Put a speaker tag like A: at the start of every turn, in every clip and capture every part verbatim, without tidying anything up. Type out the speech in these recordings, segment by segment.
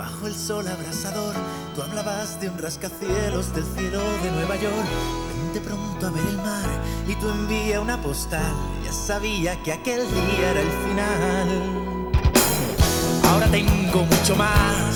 A: bajo el sol abrasador, tú hablabas de un rascacielos del cielo de Nueva York. Vente pronto a ver el mar y tú envía una postal. Ya sabía que aquel día era el final. Ahora tengo mucho más.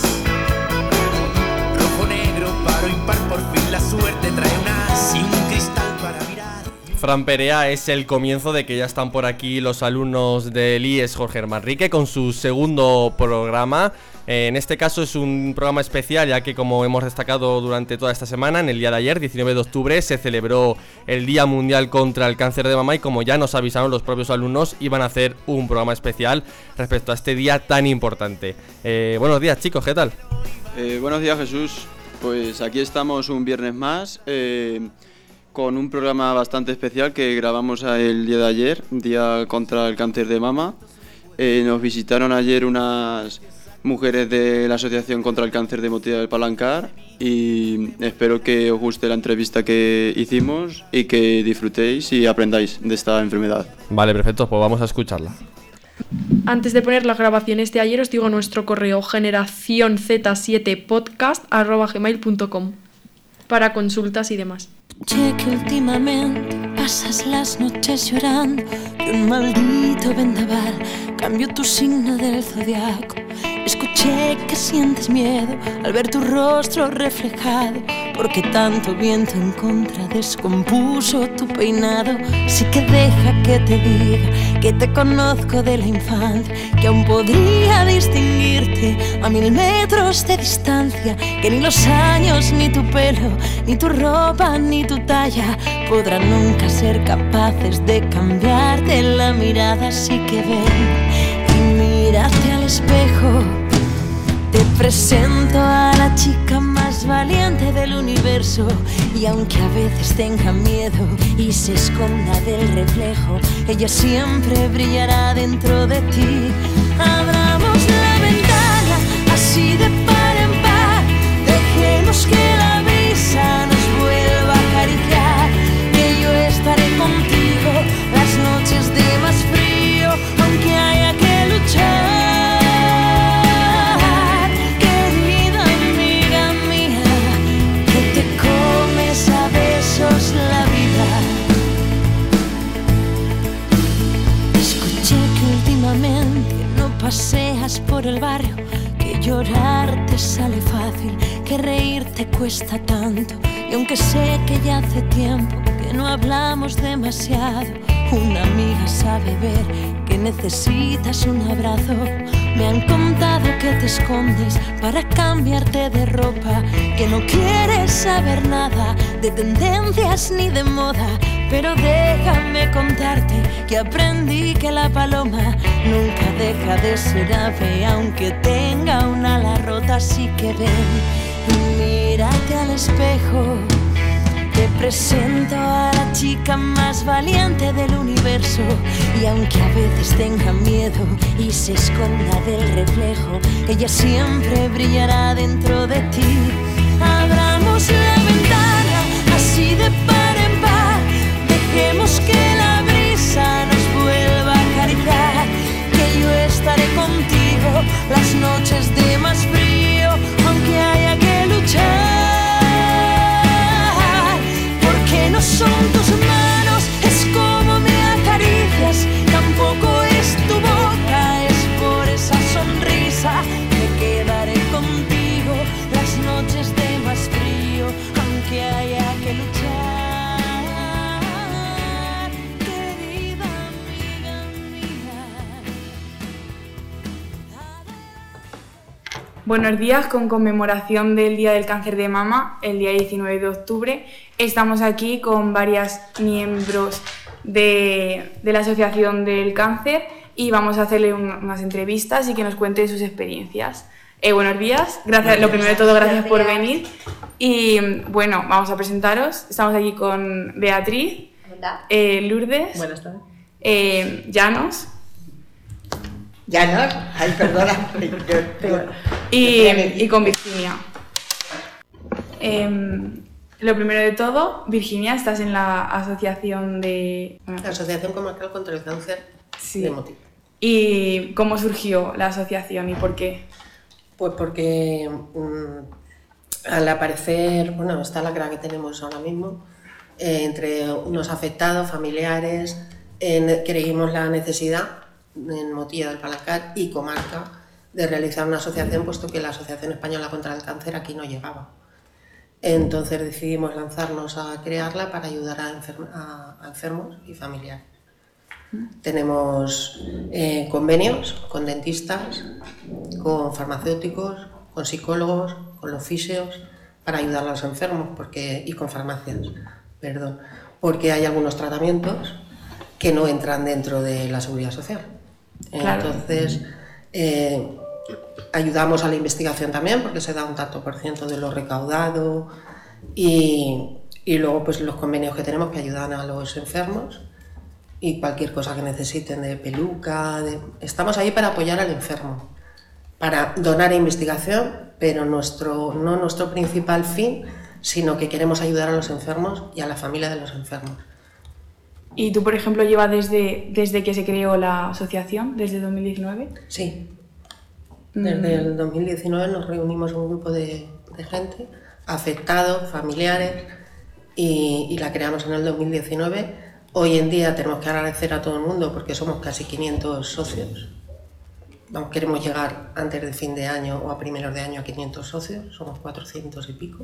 A: Rojo, negro, paro, impar, por fin la suerte trae un as y un cristal para mirar.
B: Fran Perea, es el comienzo de que ya están por aquí los alumnos del I E S Jorge Manrique con su segundo programa. En este caso es un programa especial, ya que, como hemos destacado durante toda esta semana, en el día de ayer, diecinueve de octubre, se celebró el Día Mundial contra el Cáncer de Mama, y como ya nos avisaron los propios alumnos, iban a hacer un programa especial respecto a este día tan importante. Eh, buenos días, chicos, ¿qué tal?
C: Eh, buenos días, Jesús. Pues aquí estamos un viernes más, eh, con un programa bastante especial que grabamos el día de ayer, Día contra el Cáncer de Mama. Eh, nos visitaron ayer unas mujeres de la Asociación contra el Cáncer de Motilla del Palancar y espero que os guste la entrevista que hicimos y que disfrutéis y aprendáis de esta enfermedad.
B: Vale, perfecto, pues vamos a escucharla.
D: Antes de poner las grabaciones de ayer os digo nuestro correo generación zeta siete podcast arroba gmail punto com para consultas y demás.
E: Escuché que últimamente pasas las noches llorando, que un maldito vendaval cambió tu signo del zodiaco. Escuché que sientes miedo al ver tu rostro reflejado, porque tanto viento en contra descompuso tu peinado. Así que deja que te diga que te conozco de la infancia, que aún podría distinguirte a mil metros de distancia, que ni los años, ni tu pelo, ni tu ropa, ni tu talla podrán nunca ser capaces de cambiarte la mirada. Así que ven y mírate al espejo. Te presento a la chica más valiente del universo, y aunque a veces tenga miedo y se esconda del reflejo, ella siempre brillará dentro de ti. Abramos la ventana así de par en par, dejemos que la brisa nos vuelva a acariciar, que yo estaré contigo las noches de más frío, aunque haya que luchar. La vida. Escuché que últimamente no paseas por el barrio, que llorar te sale fácil, que reír te cuesta tanto, y aunque sé que ya hace tiempo que no hablamos demasiado, una amiga sabe ver que necesitas un abrazo. Me han contado que te escondes para cambiarte de ropa, que no quieres saber nada de tendencias ni de moda, pero déjame contarte que aprendí que la paloma nunca deja de ser ave, aunque tenga una ala rota. Así que ven y mírate al espejo. Te presento a la chica más valiente del universo, y aunque a veces tenga miedo y se esconda del reflejo, ella siempre brillará dentro de ti. Abramos la ventana así de par en par, dejemos que la brisa nos vuelva a acariciar, que yo estaré contigo las noches de más frío, aunque haya que luchar. No son tus manos, es como me acaricias, tampoco es tu boca, es por esa sonrisa que quedaré contigo las noches de más frío, aunque haya que luchar, querida amiga mía.
F: Buenos días, con conmemoración del Día del Cáncer de Mama, el día diecinueve de octubre, estamos aquí con varias miembros de, de la Asociación del Cáncer y vamos a hacerle un, unas entrevistas y que nos cuente sus experiencias. Eh, buenos días, gracias, lo primero de todo, gracias por venir. Y bueno, vamos a presentaros. Estamos aquí con Beatriz, eh, Lourdes,
G: Buenas tardes.
F: Eh, Llanos.
G: Llanos, ay, perdona.
F: y, y con Virginia. Eh, Lo primero de todo, Virginia, estás en la asociación de... Bueno,
G: la Asociación Comarcal contra el Cáncer
F: sí.
G: de Motilla.
F: ¿Y cómo surgió la asociación y por qué?
H: Pues porque mmm, al aparecer, bueno, esta lacra que tenemos ahora mismo, eh, entre unos afectados, familiares, eh, creímos la necesidad en Motilla del Palancar y comarca de realizar una asociación, puesto que la Asociación Española contra el Cáncer aquí no llegaba. Entonces decidimos lanzarnos a crearla para ayudar a, enfer- a, a enfermos y familiares. Tenemos eh, convenios con dentistas, con farmacéuticos, con psicólogos, con los fisios, para ayudar a los enfermos porque, y con farmacias, perdón, porque hay algunos tratamientos que no entran dentro de la seguridad social.
F: Claro.
H: Entonces, eh, ayudamos a la investigación también porque se da un tanto por ciento de lo recaudado y, y luego pues los convenios que tenemos que ayudan a los enfermos y cualquier cosa que necesiten de peluca, de... estamos ahí para apoyar al enfermo, para donar investigación, pero nuestro, no nuestro principal fin, sino que queremos ayudar a los enfermos y a la familia de los enfermos.
F: ¿Y tú, por ejemplo, llevas desde, desde que se creó la asociación, desde dos mil diecinueve?
H: Sí. Desde el dos mil diecinueve nos reunimos un grupo de, de gente, afectados, familiares, y, y la creamos en el dos mil diecinueve. Hoy en día tenemos que agradecer a todo el mundo porque somos casi quinientos socios. Vamos, queremos llegar antes de fin de año o a primeros de año a quinientos socios, somos cuatrocientos y pico.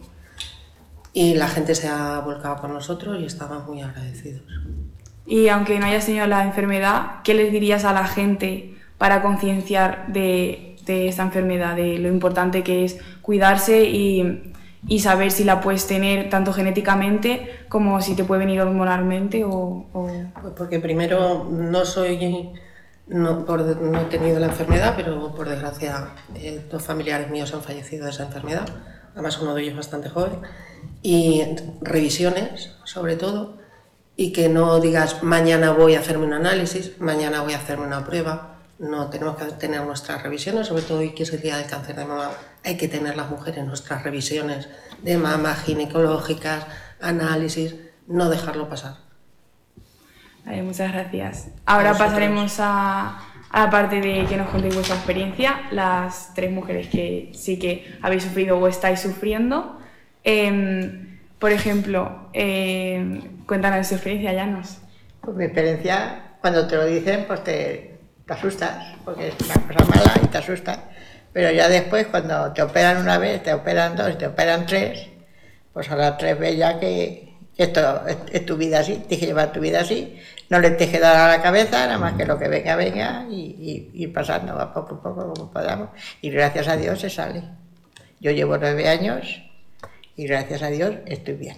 H: Y la gente se ha volcado con nosotros y estamos muy agradecidos.
F: Y aunque no hayas tenido la enfermedad, ¿qué les dirías a la gente para concienciar de, de esta enfermedad, de lo importante que es cuidarse y, y saber si la puedes tener tanto genéticamente como si te puede venir hormonalmente? O, o...
H: Pues porque primero no soy, no, por, no he tenido la enfermedad, pero por desgracia eh, dos familiares míos han fallecido de esa enfermedad, además uno de ellos bastante joven, y revisiones sobre todo. Y que no digas mañana voy a hacerme un análisis, mañana voy a hacerme una prueba. No, tenemos que tener nuestras revisiones, sobre todo hoy que es el día del cáncer de mama, hay que tener las mujeres nuestras revisiones de mama, ginecológicas, análisis, no dejarlo pasar.
F: Vale, muchas gracias. Ahora pasaremos a, a la parte de que nos contéis vuestra experiencia, las tres mujeres que sí que habéis sufrido o estáis sufriendo. Eh, Por ejemplo, eh, cuéntanos tu experiencia, Llanos.
G: Pues mi experiencia, cuando te lo dicen, pues te, te asustas, porque es una cosa mala y te asustas. Pero ya después, cuando te operan una vez, te operan dos, te operan tres, pues a las tres ves ya que, que esto es, es tu vida así, tienes que llevar tu vida así, no le tienes que dar a la cabeza, nada más que lo que venga, venga, y, y, y pasando a poco a poco como podamos. Y gracias a Dios se sale. Yo llevo nueve años... y gracias a Dios estoy bien.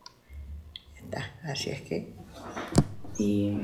G: Está, así es que...
F: Y,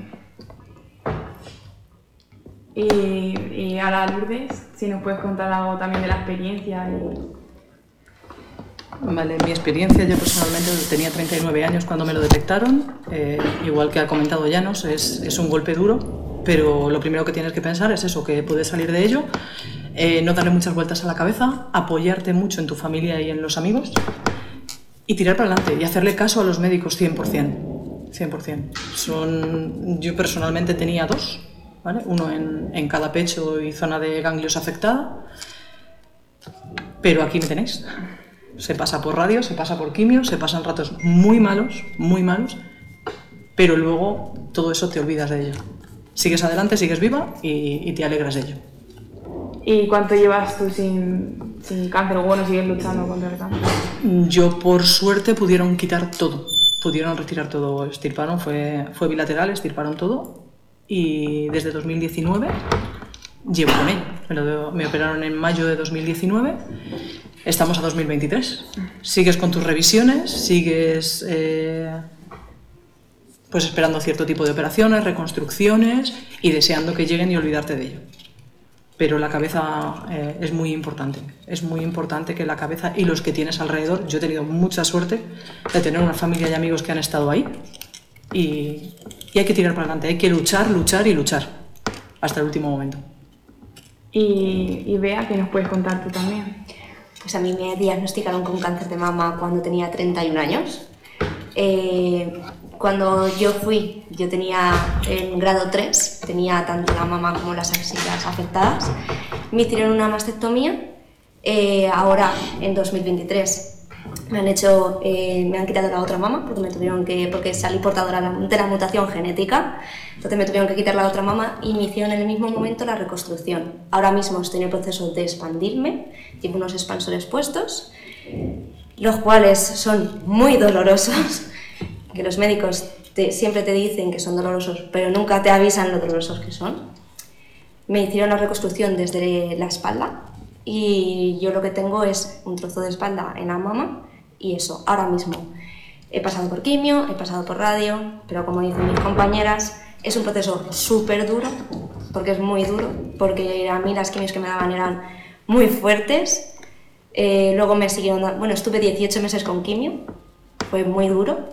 F: y, y ahora Lourdes, si nos puedes contar algo también de la experiencia. Y...
I: Vale, mi experiencia, yo personalmente tenía treinta y nueve años cuando me lo detectaron, eh, igual que ha comentado Llanos, es, es un golpe duro, pero lo primero que tienes que pensar es eso, que puedes salir de ello, eh, no darle muchas vueltas a la cabeza, apoyarte mucho en tu familia y en los amigos, y tirar para adelante y hacerle caso a los médicos cien por ciento. cien por ciento. Son, yo personalmente tenía dos, ¿vale? Uno en, en cada pecho y zona de ganglios afectada, pero aquí me tenéis. Se pasa por radio, se pasa por quimio, se pasan ratos muy malos, muy malos, pero luego todo eso te olvidas de ello. Sigues adelante, sigues viva y, y te alegras de ello.
F: ¿Y cuánto llevas tú sin, sin cáncer? O bueno, sigues luchando contra el cáncer.
I: Yo, por suerte, pudieron quitar todo. Pudieron retirar todo. Extirparon, fue, fue bilateral, extirparon todo. Y desde dos mil diecinueve llevo con ello. Me, lo, me operaron en mayo de dos mil diecinueve. Estamos a dos mil veintitrés. Sigues con tus revisiones, sigues eh, pues esperando cierto tipo de operaciones, reconstrucciones y deseando que lleguen y olvidarte de ello. Pero la cabeza eh, es muy importante, es muy importante que la cabeza y los que tienes alrededor, yo he tenido mucha suerte de tener una familia y amigos que han estado ahí y, y hay que tirar para adelante, hay que luchar, luchar y luchar hasta el último momento.
F: Y, y Bea, ¿qué nos puedes contar tú también?
J: Pues a mí me diagnosticaron con cáncer de mama cuando tenía treinta y un años. Eh, Cuando yo fui, yo tenía en grado tres, tenía tanto la mama como las axilas afectadas. Me hicieron una mastectomía Eh, ahora, en dos mil veintitrés, me han hecho, eh, me han quitado la otra mama porque me tuvieron que, porque salí portadora de la mutación genética, entonces me tuvieron que quitar la otra mama y me hicieron en el mismo momento la reconstrucción. Ahora mismo estoy en el proceso de expandirme, llevo unos expansores puestos, los cuales son muy dolorosos, que los médicos te, siempre te dicen que son dolorosos, pero nunca te avisan lo dolorosos que son. Me hicieron la reconstrucción desde la espalda y yo lo que tengo es un trozo de espalda en la mama y eso, ahora mismo. He pasado por quimio, he pasado por radio, pero como dicen mis compañeras, es un proceso súper duro, porque es muy duro, porque a mí las quimios que me daban eran muy fuertes. Eh, luego me siguieron dando, bueno, estuve dieciocho meses con quimio, fue muy duro.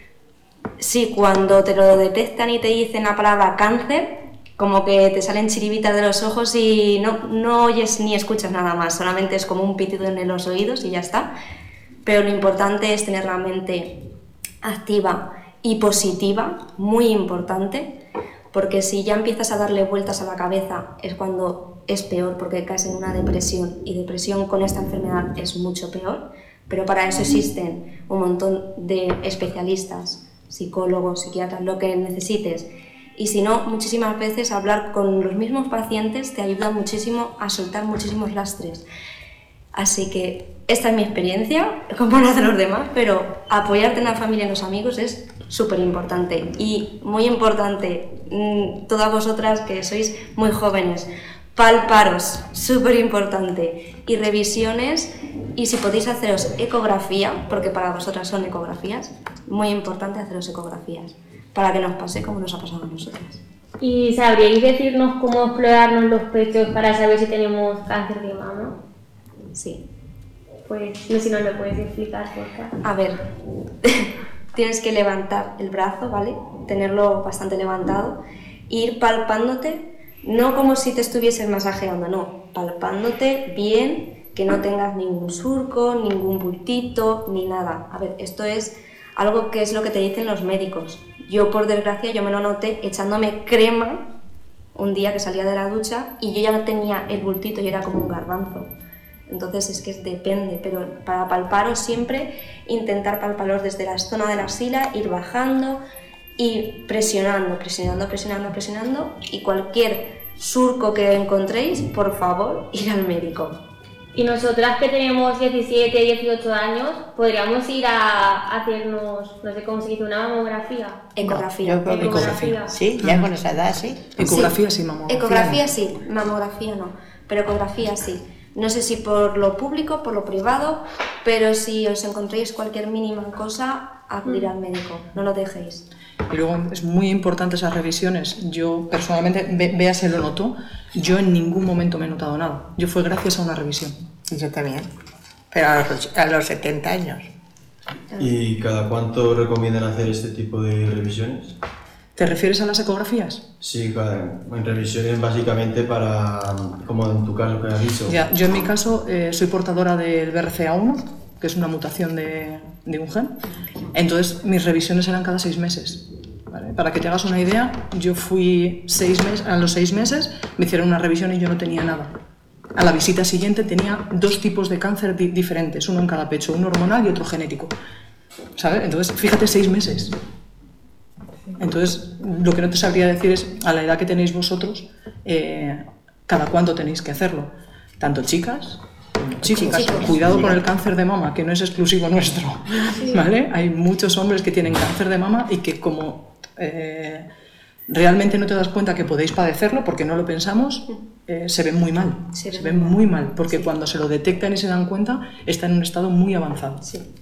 J: Sí, cuando te lo detectan y te dicen la palabra cáncer, como que te salen chiribitas de los ojos y no, no oyes ni escuchas nada más, solamente es como un pitido en los oídos y ya está. Pero lo importante es tener la mente activa y positiva, muy importante, porque si ya empiezas a darle vueltas a la cabeza es cuando es peor, porque caes en una depresión, y depresión con esta enfermedad es mucho peor, pero para eso existen un montón de especialistas, psicólogos, psiquiatras, lo que necesites. Y si no, muchísimas veces hablar con los mismos pacientes te ayuda muchísimo a soltar muchísimos lastres. Así que esta es mi experiencia, como lo hacen los demás, pero apoyarte en la familia y en los amigos es súper importante. Y muy importante, todas vosotras que sois muy jóvenes, palparos, súper importante. Y revisiones, y si podéis haceros ecografía, porque para vosotras son ecografías, muy importante haceros ecografías, para que nos pase como nos ha pasado a nosotras.
K: ¿Y sabríais decirnos cómo explorarnos los pechos para saber si tenemos cáncer de mama?
J: Sí.
K: Pues no sé si nos lo puedes explicar, por favor.
J: A ver, tienes que levantar el brazo, ¿vale? Tenerlo bastante levantado, e ir palpándote, no como si te estuvieses masajeando, no, palpándote bien, que no tengas ningún surco, ningún bultito, ni nada. A ver, esto es algo que es lo que te dicen los médicos. Yo, por desgracia, yo me lo noté echándome crema un día que salía de la ducha y yo ya no tenía el bultito y era como un garbanzo. Entonces es que depende, pero para palparos siempre intentar palparos desde la zona de la axila, ir bajando y presionando, presionando, presionando, presionando, y cualquier surco que encontréis, por favor, ir al médico.
K: Y nosotras que tenemos diecisiete, dieciocho años, ¿podríamos ir a hacernos, no sé cómo se dice, una mamografía?
J: Ecografía.
G: No, yo creo que ecografía. Sí, ya con esa edad, sí.
I: Ecografía sí, sí, mamografía.
J: Ecografía sí, mamografía no, pero ecografía sí. No sé si por lo público, por lo privado, pero si os encontréis cualquier mínima cosa, acudir al médico, no lo dejéis.
I: Y luego es muy importante esas revisiones. Yo personalmente, Bea se lo notó, yo en ningún momento me he notado nada. Yo fue gracias a una revisión.
G: Yo también, pero a los, a los setenta años.
L: ¿Y cada cuánto recomiendan hacer este tipo de revisiones?
I: ¿Te refieres a las ecografías?
L: Sí, en revisiones básicamente para, como en tu caso que has dicho.
I: Ya, yo en mi caso eh, soy portadora del B R C A uno, que es una mutación de, de un gen. Entonces mis revisiones eran cada seis meses. ¿Vale? Para que te hagas una idea, yo fui seis meses, a los seis meses me hicieron una revisión y yo no tenía nada. A la visita siguiente tenía dos tipos de cáncer di diferentes, uno en cada pecho, uno hormonal y otro genético. ¿Sabes? Entonces, fíjate, seis meses. Entonces, lo que no te sabría decir es, a la edad que tenéis vosotros, eh, cada cuánto tenéis que hacerlo. Tanto chicas como chicos. Chicos. Cuidado con el cáncer de mama, que no es exclusivo nuestro. ¿Vale? Hay muchos hombres que tienen cáncer de mama y que como eh, realmente no te das cuenta que podéis padecerlo, porque no lo pensamos, eh, se ven muy mal. Se, se ven muy mal, porque sí, cuando se lo detectan y se dan cuenta, está en un estado muy avanzado.
J: Sí.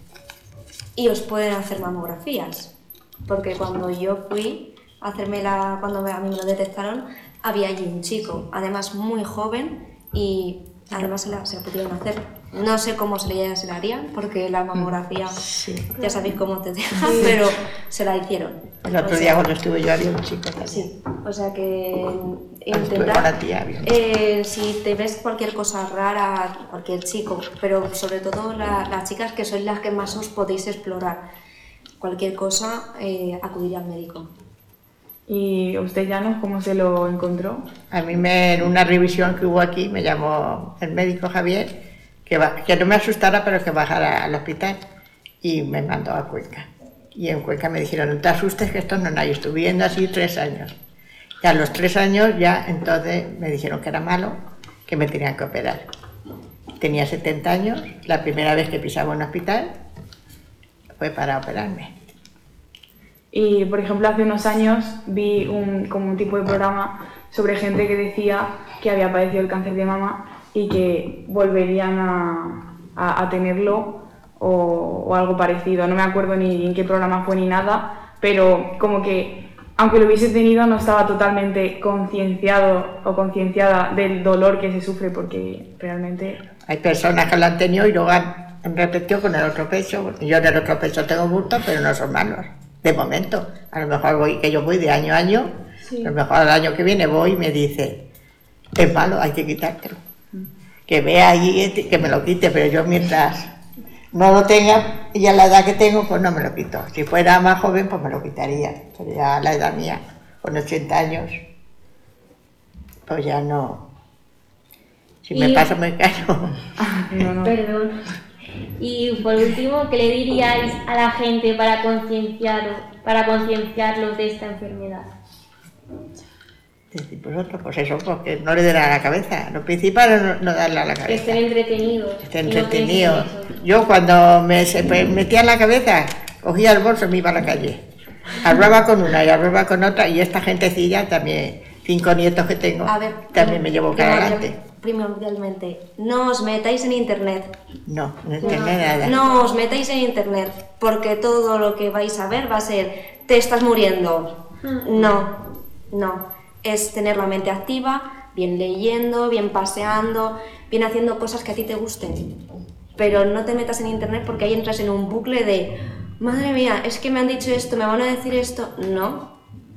J: Y os pueden hacer mamografías. Porque cuando yo fui a hacerme la, cuando a mí me lo detectaron, había allí un chico, además muy joven, y además se la, se la pudieron hacer. No sé cómo se le, se la harían, porque la mamografía, sí, ya sabéis cómo te deja, sí, pero se la hicieron.
G: El otro o sea, día cuando estuve yo había un chico también.
J: Sí, o sea que intentar, eh, si te ves cualquier cosa rara, cualquier chico, pero sobre todo la, las chicas que sois las que más os podéis explorar, cualquier cosa, eh, acudir al médico.
F: ¿Y usted, Llanos, cómo se lo encontró?
G: A mí me, en una revisión que hubo aquí me llamó el médico Javier, que, va, que no me asustara, pero que bajara al hospital. Y me mandó a Cuenca. Y en Cuenca me dijeron, no te asustes, que esto no es nada. Y estuve viviendo así tres años. Y a los tres años ya entonces me dijeron que era malo, que me tenían que operar. Tenía setenta años, la primera vez que pisaba un hospital fue para operarme.
F: Y, por ejemplo, hace unos años vi un, como un tipo de programa sobre gente que decía que había padecido el cáncer de mama y que volverían a, a, a tenerlo o, o algo parecido. No me acuerdo ni en qué programa fue ni nada, pero como que, aunque lo hubiese tenido, no estaba totalmente concienciado o concienciada del dolor que se sufre, porque realmente...
G: Hay personas que lo han tenido y luego han, han repetido con el otro pecho. Yo en el otro pecho tengo bultos, pero no son malos. De momento, a lo mejor voy, que yo voy de año a año, sí. A lo mejor el año que viene voy y me dice, es malo, hay que quitártelo. Mm. Que vea allí, que me lo quite, pero yo mientras no lo tenga, y a la edad que tengo, pues no me lo quito. Si fuera más joven, pues me lo quitaría, pero ya a la edad mía, con ochenta años, pues ya no. Si y... me paso me callo.
K: no, no. Perdón. Y por último, ¿qué le diríais a la gente para concienciarlos, para concienciarlos de esta enfermedad?
G: Vosotros, pues eso, porque no le den a la cabeza. Lo principal es no, no darle a la cabeza.
K: Que estén entretenidos.
G: Que estén entretenidos. No Yo cuando me se metía en la cabeza, cogía el bolso y me iba a la calle. Hablaba con una y hablaba con otra, y esta gentecilla también, cinco nietos que tengo, a ver, también me llevo para adelante.
J: Primordialmente, no os metáis en internet.
G: No, no internet nada.
J: No os metáis en internet, porque todo lo que vais a ver va a ser, te estás muriendo. No, no. Es tener la mente activa, bien leyendo, bien paseando, bien haciendo cosas que a ti te gusten. Pero no te metas en internet porque ahí entras en un bucle de, madre mía, es que me han dicho esto, me van a decir esto. No.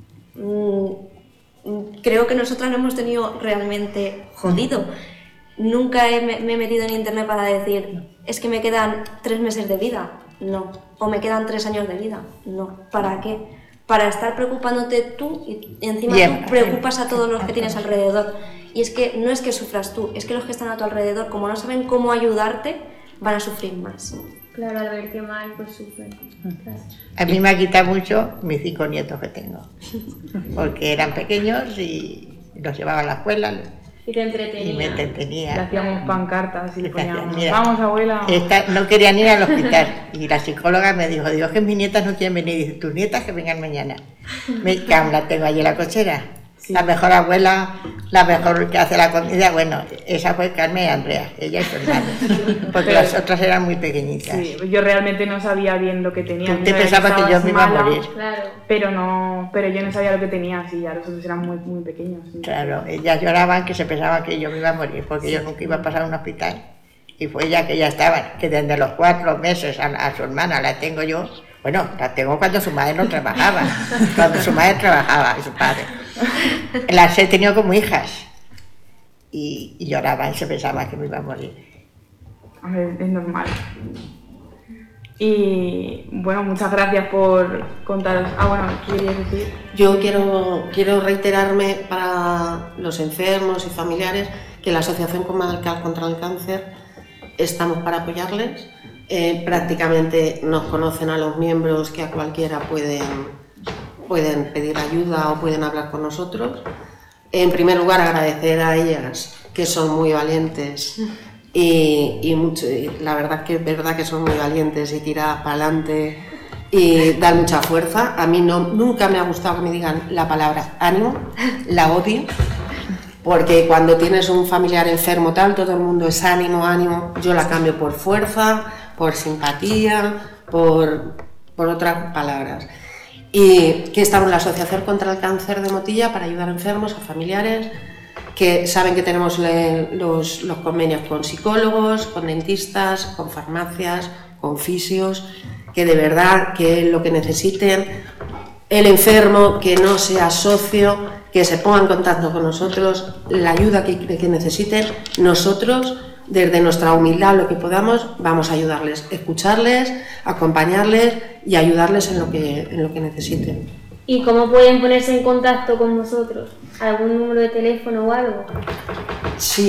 J: Mm. Creo que nosotras lo hemos tenido realmente jodido. Nunca he, me he metido en internet para decir, es que me quedan tres meses de vida. No. O me quedan tres años de vida. No. ¿Para qué? Para estar preocupándote tú y encima Bien. Tú preocupas a todos los que tienes alrededor. Y es que no es que sufras tú, es que los que están a tu alrededor, como no saben cómo ayudarte, van a sufrir más.
K: Claro, al ver que mal, pues sufren. Claro.
G: A mí me ha quitado mucho mis cinco nietos que tengo, porque eran pequeños y los llevaba a la escuela.
K: Y te entretenía.
G: Y me entretenía.
F: Le hacíamos pancartas y le poníamos, mira, vamos abuela.
G: Esta, no querían ir al hospital. Y la psicóloga me dijo, digo, que mis nietas no quieren venir. Y dice, tus nietas que vengan mañana. Me, que aún la tengo allí en la cochera. Sí. La mejor abuela, la mejor que hace la comida, bueno, esa fue Carmen y Andrea, ella y su hermana, porque pero, las otras eran muy pequeñitas.
F: Sí, yo realmente no sabía bien lo que tenía.
G: Tú te pensabas que, que yo me iba a morir.
K: Claro.
F: Pero no, pero yo no sabía lo que tenía, así, ya los otros eran muy, muy pequeños.
G: Claro, ellas lloraban que se pensaban que yo me iba a morir, porque sí. Yo nunca iba a pasar a un hospital. Y fue ella que ya estaba, que desde los cuatro meses a, a su hermana la tengo yo. Bueno, la tengo cuando su madre no trabajaba, cuando su madre trabajaba y su padre. Las he tenido como hijas y, y lloraban, se pensaban que me iba a morir.
F: A ver, es normal. Y bueno, muchas gracias por contaros. Ah, bueno, ¿qué querías decir?
H: Yo quiero, quiero reiterarme para los enfermos y familiares que la Asociación Comarcal contra el Cáncer estamos para apoyarles. Eh, prácticamente nos conocen a los miembros, que a cualquiera pueden, pueden pedir ayuda o pueden hablar con nosotros. En primer lugar, agradecer a ellas, que son muy valientes y, y, mucho, y la verdad que es verdad que son muy valientes y tirar para adelante y dar mucha fuerza. A mí no, nunca me ha gustado que me digan la palabra ánimo, la odio. Porque cuando tienes un familiar enfermo tal, todo el mundo es ánimo, ánimo. Yo la cambio por fuerza, por simpatía, por, por otras palabras. Y que estamos en la Asociación contra el Cáncer de Motilla para ayudar a enfermos, a familiares, que saben que tenemos le, los, los convenios con psicólogos, con dentistas, con farmacias, con fisios, que de verdad que lo que necesiten, el enfermo, que no sea socio, que se ponga en contacto con nosotros, la ayuda que, que necesiten, nosotros, desde nuestra humildad, lo que podamos, vamos a ayudarles, escucharles, acompañarles y ayudarles en lo que, en lo que necesiten.
K: ¿Y cómo pueden ponerse en contacto con vosotros? ¿Algún número de teléfono o algo?
H: Sí,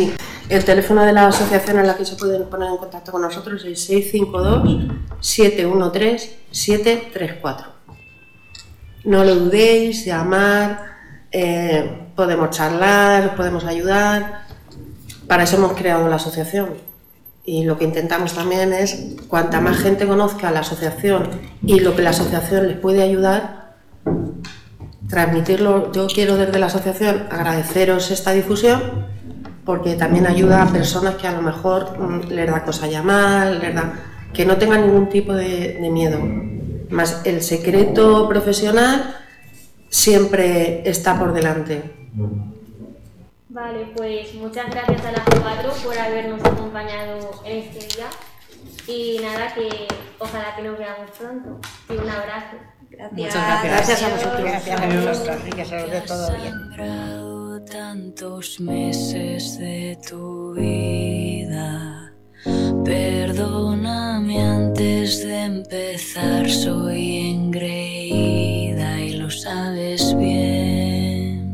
H: El teléfono de la asociación en la que se pueden poner en contacto con nosotros es seis cinco dos, siete uno tres, siete tres cuatro. No lo dudéis, llamar, eh, podemos charlar, podemos ayudar. Para eso hemos creado la asociación. Y lo que intentamos también es, cuanta más gente conozca la asociación y lo que la asociación les puede ayudar, transmitirlo. Yo quiero desde la asociación agradeceros esta difusión, porque también ayuda a personas que a lo mejor mmm, les da cosa llamar, les da, que no tengan ningún tipo de, de miedo. Más el secreto profesional siempre está por delante.
K: Vale, pues muchas gracias a las cuatro por habernos acompañado en este día. Y nada, que ojalá que nos veamos pronto. Y un abrazo. Gracias.
G: Muchas gracias. Gracias a vosotros. Gracias a vosotros y que se os dé todo bien.
E: Tantos meses de tu vida, perdóname antes de empezar, soy engreída y lo sabes bien.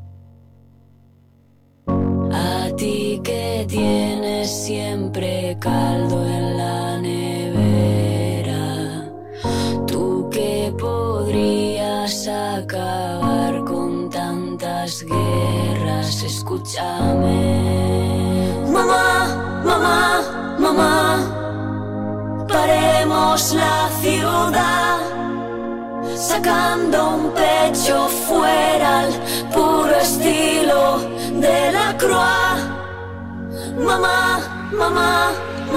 E: A ti que tienes siempre caldo en la nevera, tú que podrías acabar con tantas guerras, escúchame. Mamá, mamá, mamá, paremos la ciudad, sacando un pecho fuera al puro estilo de la Croix. Mamá, mamá,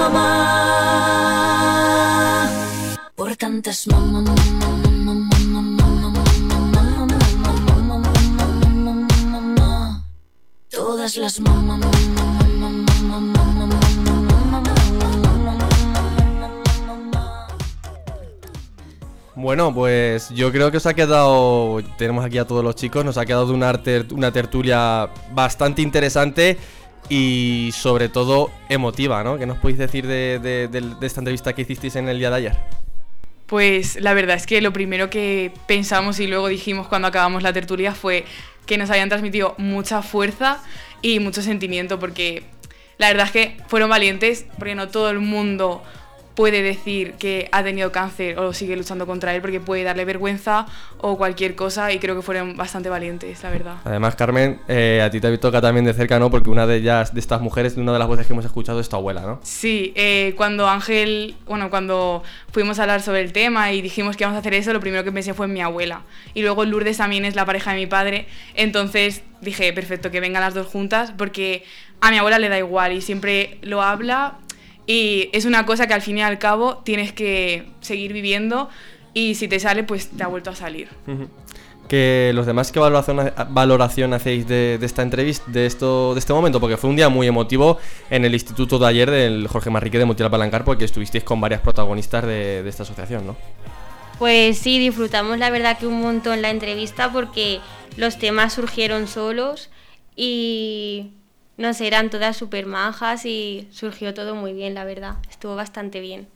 E: mamá, por tantas mamá, mamá, mamá, mamá, mamá, mamá, todas las mamá, mamá, mamá, mamá, mamá.
B: Bueno, pues yo creo que os ha quedado, tenemos aquí a todos los chicos, nos ha quedado una, ter, una tertulia bastante interesante y sobre todo emotiva, ¿no? ¿Qué nos podéis decir de, de, de, de esta entrevista que hicisteis en el día de ayer?
F: Pues la verdad es que lo primero que pensamos y luego dijimos cuando acabamos la tertulia fue que nos habían transmitido mucha fuerza y mucho sentimiento, porque la verdad es que fueron valientes, porque no todo el mundo puede decir que ha tenido cáncer o sigue luchando contra él, porque puede darle vergüenza o cualquier cosa, y creo que fueron bastante valientes, la verdad.
B: Además, Carmen, eh, a ti te toca también de cerca, ¿no? Porque una de ellas, de estas mujeres, una de las voces que hemos escuchado es tu abuela, ¿no?
F: Sí, eh, cuando Ángel, bueno, cuando fuimos a hablar sobre el tema y dijimos que íbamos a hacer eso, lo primero que pensé fue en mi abuela. Y luego Lourdes también es la pareja de mi padre, entonces dije, perfecto, que vengan las dos juntas, porque a mi abuela le da igual y siempre lo habla. Y es una cosa que al fin y al cabo tienes que seguir viviendo, y si te sale, pues te ha vuelto a salir. Uh-huh.
B: Que los demás, ¿qué valoración, valoración hacéis de, de esta entrevista, de esto, de este momento? Porque fue un día muy emotivo en el instituto de ayer del Jorge Manrique de Montilla Palancar, porque estuvisteis con varias protagonistas de, de esta asociación, ¿no?
K: Pues sí, disfrutamos la verdad que un montón la entrevista, porque los temas surgieron solos y no sé, eran todas súper majas y surgió todo muy bien, la verdad. Estuvo bastante bien.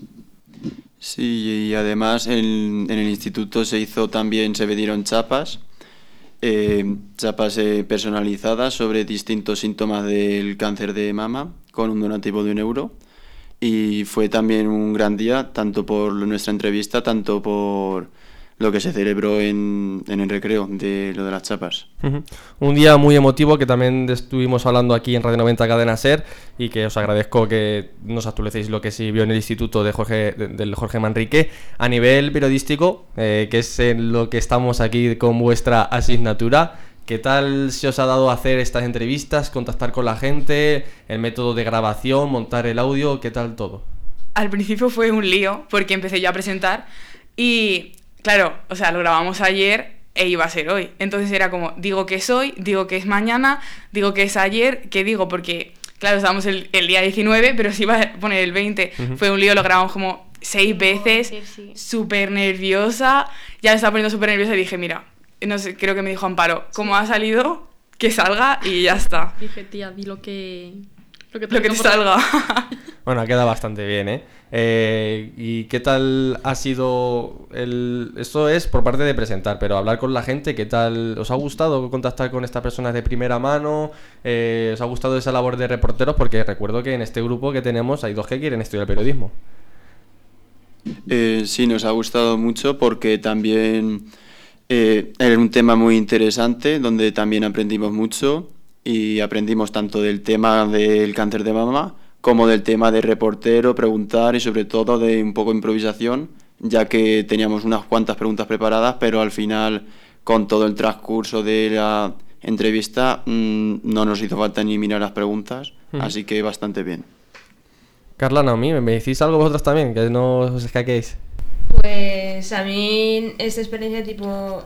C: Sí, y además en, en el instituto se hizo también, se vendieron chapas, eh, chapas eh, personalizadas sobre distintos síntomas del cáncer de mama, con un donativo de un euro. Y fue también un gran día, tanto por nuestra entrevista, tanto por lo que se celebró en, en el recreo de lo de las chapas.
B: Uh-huh. Un día muy emotivo que también estuvimos hablando aquí en Radio noventa Cadena Ser, y que os agradezco que nos actualicéis lo que se vio en el instituto de Jorge, de, del Jorge Manrique. A nivel periodístico, eh, que es en lo que estamos aquí con vuestra asignatura, ¿qué tal se os ha dado hacer estas entrevistas, contactar con la gente, el método de grabación, montar el audio, qué tal todo?
F: Al principio fue un lío, porque empecé yo a presentar y claro, o sea, lo grabamos ayer e iba a ser hoy. Entonces era como, digo que es hoy, digo que es mañana, digo que es ayer, ¿qué digo? Porque, claro, estábamos el, el día diecinueve, pero se iba a poner el veinte. Uh-huh. Fue un lío, lo grabamos como seis veces, súper sí, sí. nerviosa. Ya me estaba poniendo súper nerviosa y dije, mira, no sé, creo que me dijo Amparo, como ha salido, que salga y ya está.
D: Dije, tía, di lo que, Lo que te,
M: lo que te salga.
B: Bueno, ha quedado bastante bien, ¿eh? ¿eh? ¿Y qué tal ha sido el...? Esto es por parte de presentar, pero hablar con la gente, ¿qué tal? ¿Os ha gustado contactar con estas personas de primera mano? Eh, ¿Os ha gustado esa labor de reporteros? Porque recuerdo que en este grupo que tenemos hay dos que quieren estudiar periodismo.
C: Eh, sí, nos ha gustado mucho porque también eh, era un tema muy interesante donde también aprendimos mucho y aprendimos tanto del tema del cáncer de mama como del tema de reportero, preguntar y sobre todo de un poco de improvisación, ya que teníamos unas cuantas preguntas preparadas, pero al final con todo el transcurso de la entrevista mmm, no nos hizo falta ni mirar las preguntas, uh-huh. Así que bastante bien.
B: Carla, Naomi, ¿me decís algo vosotros también? Que no os escaquéis.
N: Pues a mí esta experiencia tipo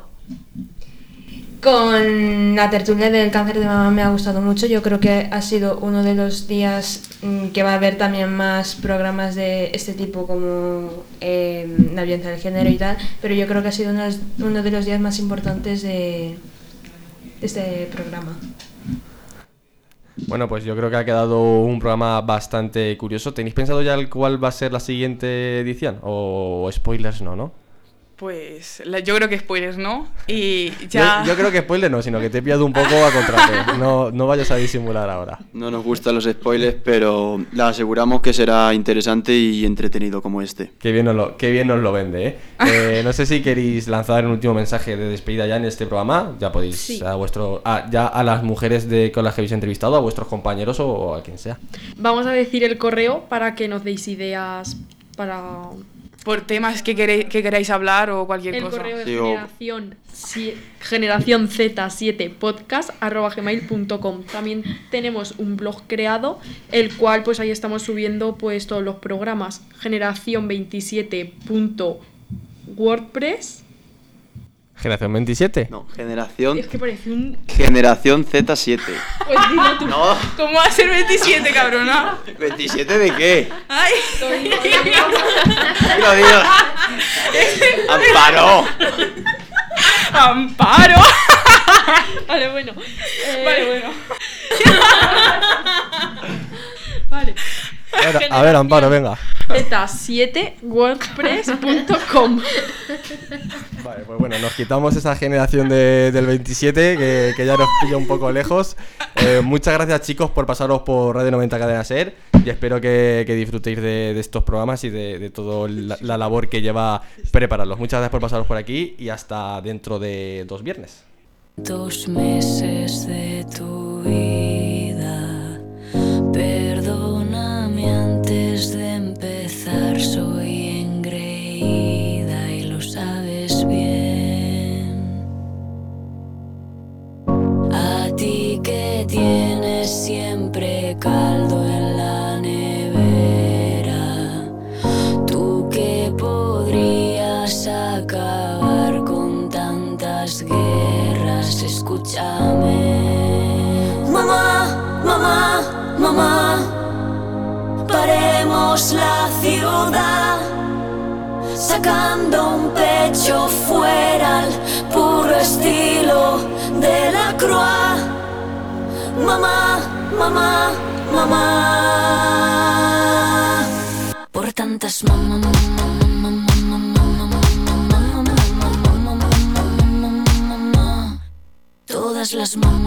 N: con la tertulia del cáncer de mama me ha gustado mucho. Yo creo que ha sido uno de los días mmm, que va a haber también más programas de este tipo como eh, la violencia del género y tal, pero yo creo que ha sido uno, uno de los días más importantes de, de este programa.
B: Bueno, pues yo creo que ha quedado un programa bastante curioso. ¿Tenéis pensado ya cuál va a ser la siguiente edición? ¿O spoilers no, no?
M: Pues la, yo creo que spoilers no. Y ya...
B: Yo, yo creo que spoilers no, sino que te he pillado un poco a contrapé. No, no vayas a disimular ahora.
C: No nos gustan los spoilers, pero le aseguramos que será interesante y entretenido como este.
B: Qué bien nos lo, qué bien nos lo vende, ¿eh? eh no sé si queréis lanzar un último mensaje de despedida ya en este programa. Ya podéis, sí. a vuestro, a, ya a las mujeres de, con las que habéis entrevistado, a vuestros compañeros o, o a quien sea.
D: Vamos a decir el correo para que nos deis ideas para...
M: por temas que queréis, que queráis hablar o cualquier
D: el
M: cosa.
D: El correo de sí, generación, o... si, generación Z siete podcast arroba gmail punto com. También tenemos un blog creado, el cual pues ahí estamos subiendo pues todos los programas. generación veintisiete punto wordpress.
B: ¿Generación veintisiete?
C: No, generación...
D: Es que parece un...
C: Generación Z siete.
D: Pues dilo tú.
C: No.
M: ¿Cómo va a ser veintisiete, cabrona?
C: ¿veintisiete de qué?
M: ¡Ay!
C: Lo digo. ¡Amparo!
M: ¡Amparo!
D: Vale, bueno. Eh...
M: Vale, bueno.
D: Vale.
B: A ver, a ver, Amparo, venga.
D: Z siete wordpress punto com.
B: Vale, pues bueno, nos quitamos esa generación de, del veintisiete que, que ya nos pilla un poco lejos. Eh, muchas gracias, chicos, por pasaros por Radio noventa Cadena Ser y espero que, que disfrutéis de, de estos programas y de, de toda la, la labor que lleva prepararlos. Muchas gracias por pasaros por aquí y hasta dentro de dos viernes.
E: Dos meses de tu vida, perdóname antes de empezar, soy engreída y lo sabes bien. A ti que tienes siempre caldo en la nevera, tú que podrías acabar con tantas guerras, escúchame. Mamá, mamá, mamá, paremos la ciudad, sacando un pecho fuera al puro estilo de la Croix. Mamá, mamá, mamá, por tantas mamá, mamá, mamá, mamá, mamá, mamá, mamá, mamá, mamá, todas las mamás.